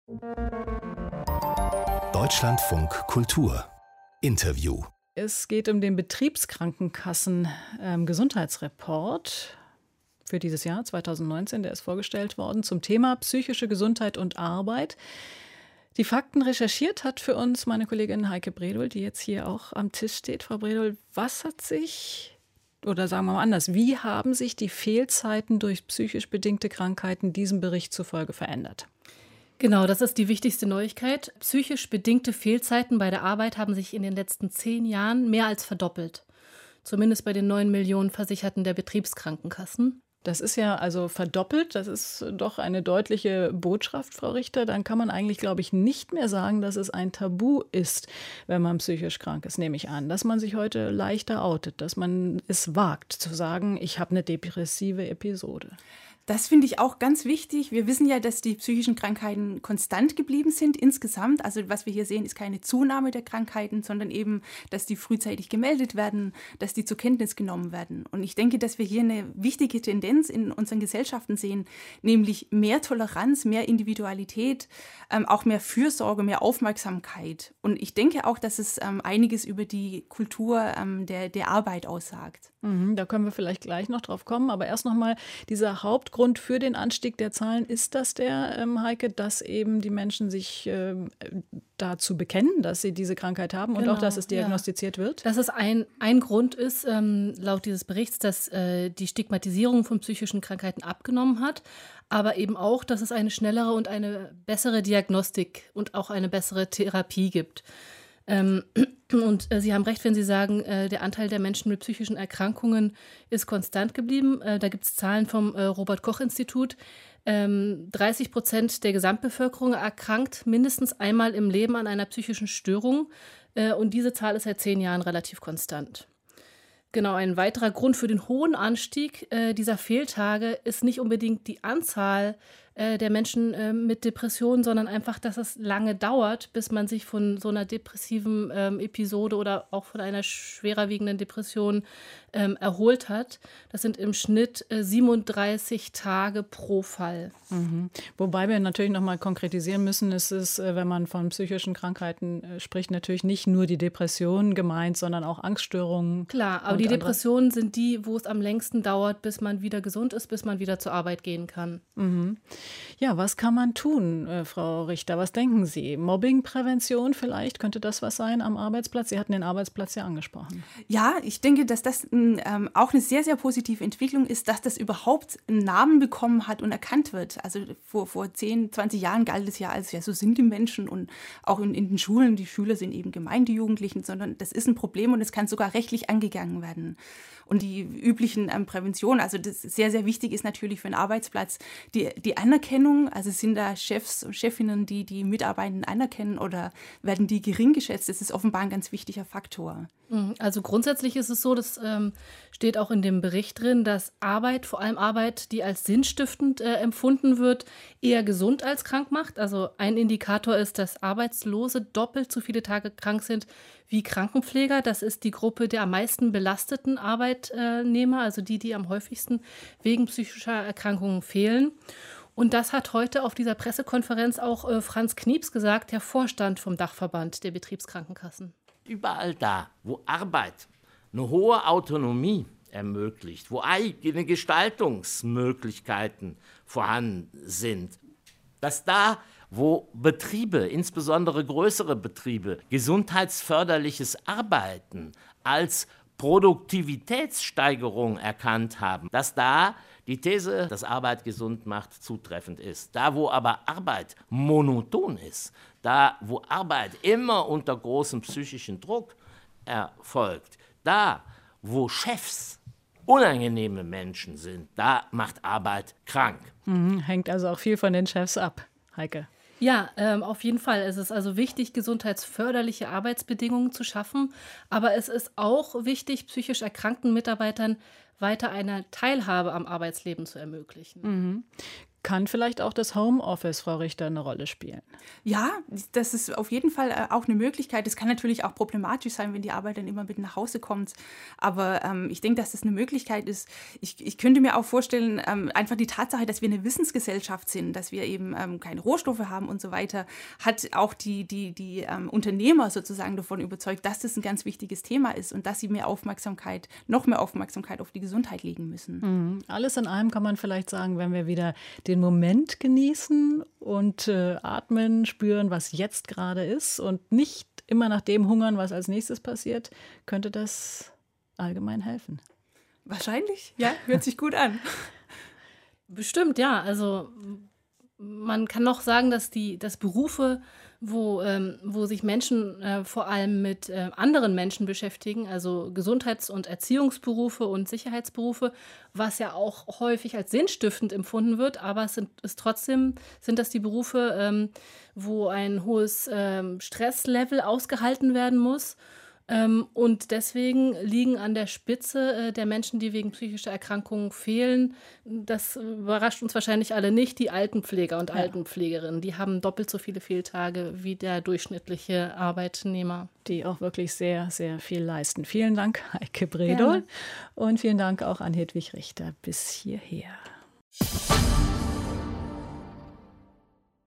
Deutschlandfunk Kultur Interview. Es geht um den Betriebskrankenkassen-Gesundheitsreport für dieses Jahr 2019. Der ist vorgestellt worden zum Thema psychische Gesundheit und Arbeit. Die Fakten recherchiert hat für uns meine Kollegin Heike Bredohl, die jetzt hier auch am Tisch steht. Frau Bredohl, was hat sich, oder sagen wir mal anders, wie haben sich die Fehlzeiten durch psychisch bedingte Krankheiten diesem Bericht zufolge verändert? Genau, das ist die wichtigste Neuigkeit. Psychisch bedingte Fehlzeiten bei der Arbeit haben sich in den letzten 10 Jahren mehr als verdoppelt. Zumindest bei den 9 Millionen Versicherten der Betriebskrankenkassen. Das ist ja also verdoppelt. Das ist doch eine deutliche Botschaft, Frau Richter. Dann kann man eigentlich, glaube ich, nicht mehr sagen, dass es ein Tabu ist, wenn man psychisch krank ist, nehme ich an. Dass man sich heute leichter outet, dass man es wagt zu sagen, ich habe eine depressive Episode. Das finde ich auch ganz wichtig. Wir wissen ja, dass die psychischen Krankheiten konstant geblieben sind insgesamt. Also was wir hier sehen, ist keine Zunahme der Krankheiten, sondern eben, dass die frühzeitig gemeldet werden, dass die zur Kenntnis genommen werden. Und ich denke, dass wir hier eine wichtige Tendenz in unseren Gesellschaften sehen, nämlich mehr Toleranz, mehr Individualität, auch mehr Fürsorge, mehr Aufmerksamkeit. Und ich denke auch, dass es einiges über die Kultur der Arbeit aussagt. Da können wir vielleicht gleich noch drauf kommen. Aber erst noch mal dieser Hauptgrund für den Anstieg der Zahlen. Ist das der, Heike, dass eben die Menschen sich dazu bekennen, dass sie diese Krankheit haben und auch, dass es diagnostiziert wird? Dass es ein Grund ist, laut dieses Berichts, dass die Stigmatisierung von psychischen Krankheiten abgenommen hat, aber eben auch, dass es eine schnellere und eine bessere Diagnostik und auch eine bessere Therapie gibt. Und Sie haben recht, wenn Sie sagen, der Anteil der Menschen mit psychischen Erkrankungen ist konstant geblieben. Da gibt es Zahlen vom Robert-Koch-Institut. 30% der Gesamtbevölkerung erkrankt mindestens einmal im Leben an einer psychischen Störung. Und diese Zahl ist seit 10 Jahren relativ konstant. Genau, ein weiterer Grund für den hohen Anstieg dieser Fehltage ist nicht unbedingt die Anzahl der Menschen mit Depressionen, sondern einfach, dass es lange dauert, bis man sich von so einer depressiven Episode oder auch von einer schwerer wiegenden Depression erholt hat. Das sind im Schnitt 37 Tage pro Fall. Wobei wir natürlich noch mal konkretisieren müssen, es ist, wenn man von psychischen Krankheiten spricht, natürlich nicht nur die Depression gemeint, sondern auch Angststörungen. Klar, aber die Depressionen sind die, wo es am längsten dauert, bis man wieder gesund ist, bis man wieder zur Arbeit gehen kann. Ja, was kann man tun, Frau Richter? Was denken Sie? Mobbingprävention vielleicht? Könnte das was sein am Arbeitsplatz? Sie hatten den Arbeitsplatz ja angesprochen. Ja, ich denke, dass das auch eine sehr, sehr positive Entwicklung ist, dass das überhaupt einen Namen bekommen hat und erkannt wird. Also vor 10, 20 Jahren galt es ja als, ja, so sind die Menschen und auch in den Schulen, die Schüler sind eben gemein, die Jugendlichen, sondern das ist ein Problem und es kann sogar rechtlich angegangen werden. Und die üblichen Präventionen, also das sehr, sehr wichtig ist natürlich für einen Arbeitsplatz die Anerkennung. Also sind da Chefs und Chefinnen, die Mitarbeitenden anerkennen oder werden die gering geschätzt? Das ist offenbar ein ganz wichtiger Faktor. Also grundsätzlich ist es so, das steht auch in dem Bericht drin, dass Arbeit, vor allem Arbeit, die als sinnstiftend empfunden wird, eher gesund als krank macht. Also ein Indikator ist, dass Arbeitslose doppelt so viele Tage krank sind wie Krankenpfleger. Das ist die Gruppe der am meisten belasteten Arbeitnehmer, also die am häufigsten wegen psychischer Erkrankungen fehlen. Und das hat heute auf dieser Pressekonferenz auch Franz Knieps gesagt, der Vorstand vom Dachverband der Betriebskrankenkassen. Überall da, wo Arbeit eine hohe Autonomie ermöglicht, wo eigene Gestaltungsmöglichkeiten vorhanden sind, dass da, wo Betriebe, insbesondere größere Betriebe, gesundheitsförderliches Arbeiten als Produktivitätssteigerung erkannt haben, dass da die These, dass Arbeit gesund macht, zutreffend ist. Da, wo aber Arbeit monoton ist, da, wo Arbeit immer unter großem psychischen Druck erfolgt, da, wo Chefs unangenehme Menschen sind, da macht Arbeit krank. Hängt also auch viel von den Chefs ab, Heike. Ja, auf jeden Fall. Es ist also wichtig, gesundheitsförderliche Arbeitsbedingungen zu schaffen. Aber es ist auch wichtig, psychisch erkrankten Mitarbeitern weiter eine Teilhabe am Arbeitsleben zu ermöglichen. kann vielleicht auch das Homeoffice, Frau Richter, eine Rolle spielen? Ja, das ist auf jeden Fall auch eine Möglichkeit. Es kann natürlich auch problematisch sein, wenn die Arbeit dann immer mit nach Hause kommt. Aber ich denke, dass das eine Möglichkeit ist. Ich könnte mir auch vorstellen, einfach die Tatsache, dass wir eine Wissensgesellschaft sind, dass wir eben keine Rohstoffe haben und so weiter, hat auch die Unternehmer sozusagen davon überzeugt, dass das ein ganz wichtiges Thema ist und dass sie noch mehr Aufmerksamkeit auf die Gesundheit legen müssen. Alles in allem kann man vielleicht sagen, wenn wir wieder den Moment genießen und atmen, spüren, was jetzt gerade ist und nicht immer nach dem hungern, was als nächstes passiert, könnte das allgemein helfen. Wahrscheinlich, ja, hört sich gut an. Bestimmt, ja. Also man kann noch sagen, dass Berufe, wo sich Menschen vor allem mit anderen Menschen beschäftigen, also Gesundheits- und Erziehungsberufe und Sicherheitsberufe, was ja auch häufig als sinnstiftend empfunden wird, aber trotzdem sind das die Berufe, wo ein hohes Stresslevel ausgehalten werden muss. Und deswegen liegen an der Spitze der Menschen, die wegen psychischer Erkrankungen fehlen. Das überrascht uns wahrscheinlich alle nicht, die Altenpfleger und Altenpflegerinnen. Die haben doppelt so viele Fehltage wie der durchschnittliche Arbeitnehmer. Die auch wirklich sehr, sehr viel leisten. Vielen Dank, Heike Bredohl. Und vielen Dank auch an Hedwig Richter bis hierher.